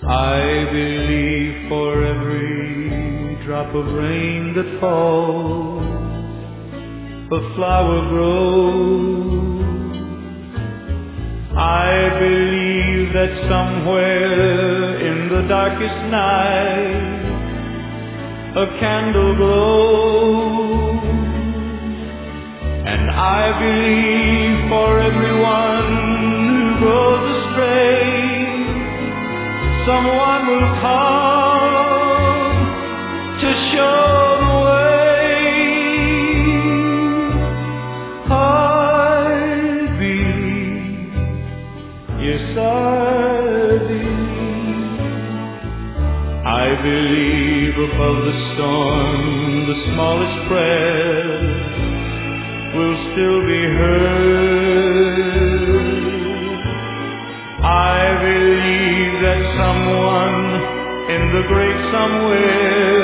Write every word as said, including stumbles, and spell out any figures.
I believe for every drop of rain that falls, a flower grows. I believe that somewhere in the darkest night a candle glows. And I believe for everyone who goes astray, someone will come to show the way. I believe, yes I believe. I believe above the storm the smallest prayer will still be heard. I believe that someone in the great somewhere